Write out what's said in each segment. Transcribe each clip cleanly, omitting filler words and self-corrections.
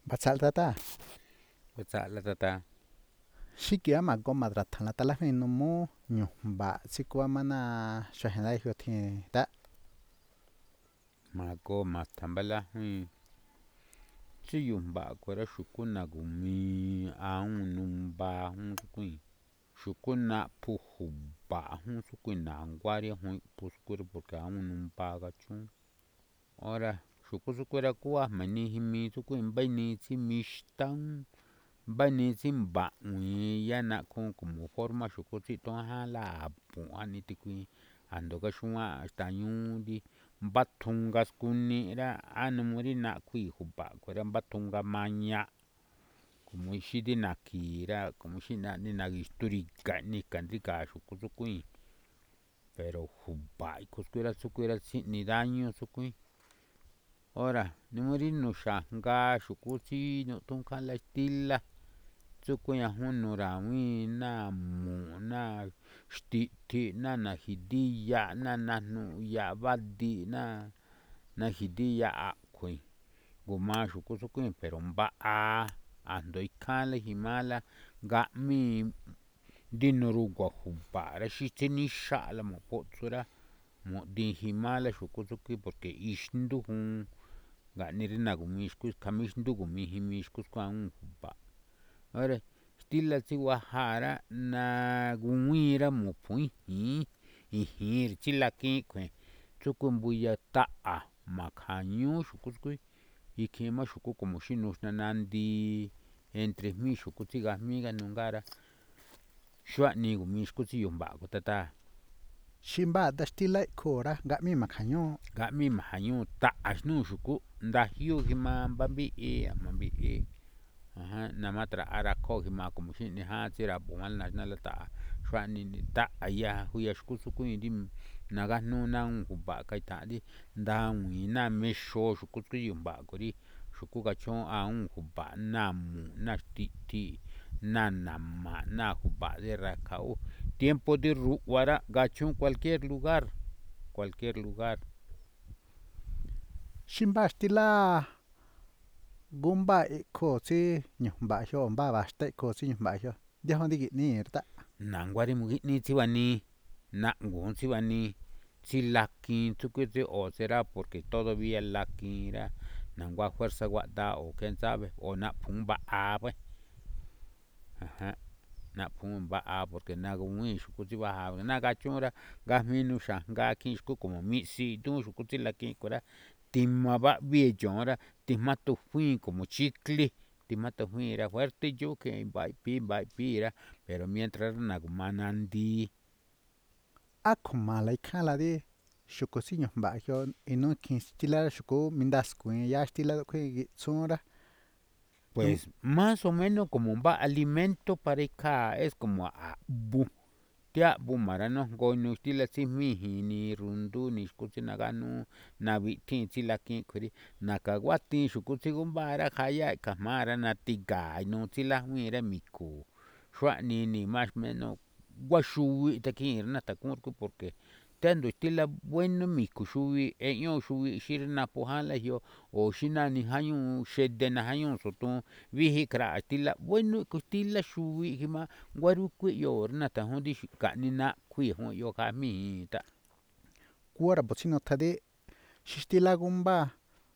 Batsaltata. Batsa'la tata. Xikia mago madratala talajinu ñujmba tsikuamana xajena yotin ta. Mago matambalajuin tsiyujmba kuera xukuna gumi aún numba junsukuin xukuna pujubba jun sukuina nguaria jun pusukuri porque aún numba gachun ora xukusukuera kua mani jimi tsukuin baini tsimixtan baini tsimba'ui yana kun como forma xuku tsitonjala puani tikuin ando gaxuan xtañudi batjun ngaskunira anumurina kui jubba kuera batjun ngamaña como ixidina kira como xina nina ixturiga nika nrika xuku tsukuin pero jubba kuskuera tsukuera tsini daño tsukuin ora numuri nuxajnga xukutsi nutunkala stila tsukuña junura muina muna xtiti nana jidiya nana jnu'ya badi najidiya akuin nguma xuku tsukuin pero mba'a ando ikjanla jimala nga'mi ndinurugua jubbara xi tsinixa'ala mopotsura modijimala xuku tsukuin porque ixndu jun nganirina gumixku kamixndu gumi jimi xkuskuan jubba ora stila tsiguajara naguira mopju'ijin ijin tsilakin k'uen tsuku mbuya ta'a makjañu xuku tsukuin ikjima xuku como xinu xnanandi entre jmi xuku tsigajmi ganungara xuani gumi xkutsiyujmba tata Ximba daxtila kora nga'mi makjañu. nga'mi majañu ta'a xnu xuku ndajyu jima mbambi'i amambi'i nama tra'ara kojima como xini jan tsira puana nala ta'a xuani ta'a ya juya xuku tsukuin ndi nagajnuna jubba kaita'andi ndawina mexo xuku tsiyujmba kuri xuku gachon aún jubba namu naxtiti nanama na jubba de rakau tiempo de ru'uara gachun cualquier lugar Ximba stila gumba iko tsi ñujmba jio mbaba xta iko tsi ñujmba jio ndiajo ndigini ta. nanguari mugini tsibani na'ngu tsibani tsilakin tsukuitsi o será porque todavía lakinra nangua fuerza gua'da o quién sabe o napjun ba'a pue napjun ba'a porque nagui xuku tsibaja nagachunra ngajminu xajnga kin xuku como mi'si tun xuku tsilakin kuera timaba bie ch'onra tijma tujuin como chikli tijma tujuinra fuerte yuke mba'ai pira pero mientras nagumanandi Akjumala ikjala di xuku tsi ñujmba jio inu kin stila xuku mindaskuin ya stila kjui gitsunra. pues más o menos como mba alimento para ikja es como a'bu tia'bu mara nujngo nu stila tsijmiji ni rundu ni xuku tsinaganu nabitjin tsilakin kjuari nakaguatin xuku tsigumbara jaya kajmara natiga nu tsilajuinra miku xuani ni mas menos guaxuwi takin natakun porque tando stila bueno miku xuwi e'ñu xuwi xirna pujala jio o xinani jañu xede najañu sutun biji kra stila bueno ko stila xuwi jima nguarukui yo natajun ndi kanina kjui jon yo kajmi ta Kuara botsino tjadi xi stila gumba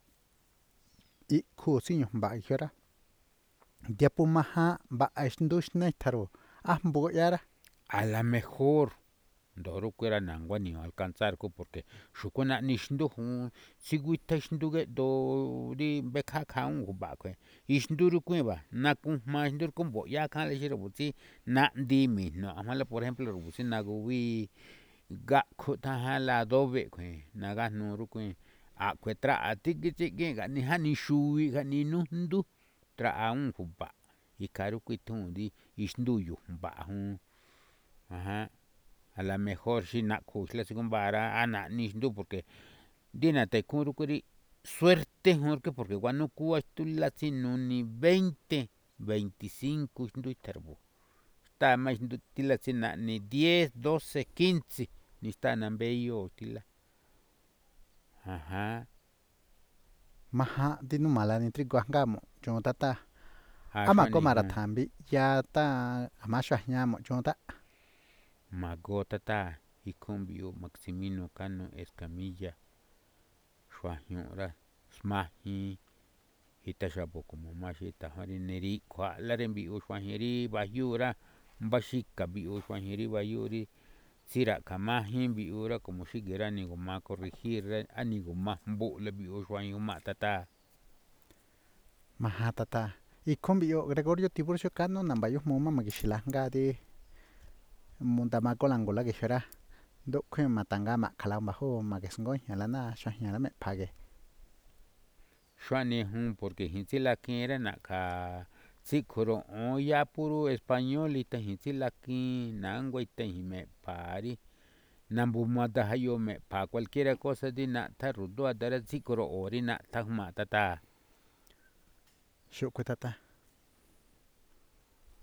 ikju tsi ñujmba jiora diapo maja ba'a xndu xnae tjaro ajmbo yara. a la mejor ndorukuera nangua ni alcanzar ku porque xukuna ni xndu jun tsiguitja xnduge'do ri bekja kjaun jubba k'uen ixnduru kui'nba nakujma xndur kumbo 'ia kjanla ixi rabutsi na'ndi mijno ajmala por ejemplo rabutsi nagubi ga'kju tajala adobe k'uen nagajnu rukuin a k'uen tra'a tiki tsikin nganija ni xuwi ja ni nujndu tra'a jubba ikja rukui tjundi ixndu yujmba jun a la mejor xinakju xla tsigumbara a na'ni xndu porque ndina tekun rukuri suerte jon porque guanukua stula tsinuni 20, 25 xndu tjarbo tama xndu stila tsinani 10, 12, 15 nixta nambeyo stila. Maja dinu mala ni triguajngamo chon tata. Ama ko Axuani mara jun thambi ya ta amasha jñamo chon ta. mago tata ikon bio Maximino Cano Escamilla xuajñura jmajin itaxapo como maxita jarineri kjua'alare bio xuajñeri bajyura mbaxika bio xuajñeri bayuri tsira kjamajin biura como xiguera niguma corregir aniguma jmbu'le bio xuajñuma tata. Maja tata. Ikon bio Gregorio Tiburcio Cano nambayo jmuma magixilajngadi mundama kolangola gixera. Ndukjuin matanga makjala jo magesngoña lana xajña me page. Xuani jun porque jintzilakinre nakja tsikjuru'un ya puro español itajin tsilakin nangua itajin me'pari nambu matajayo me'pa cualquiera cosa di na'tja rundua tara tsikjuru'un ri na'tja jma tata. Xukui tata.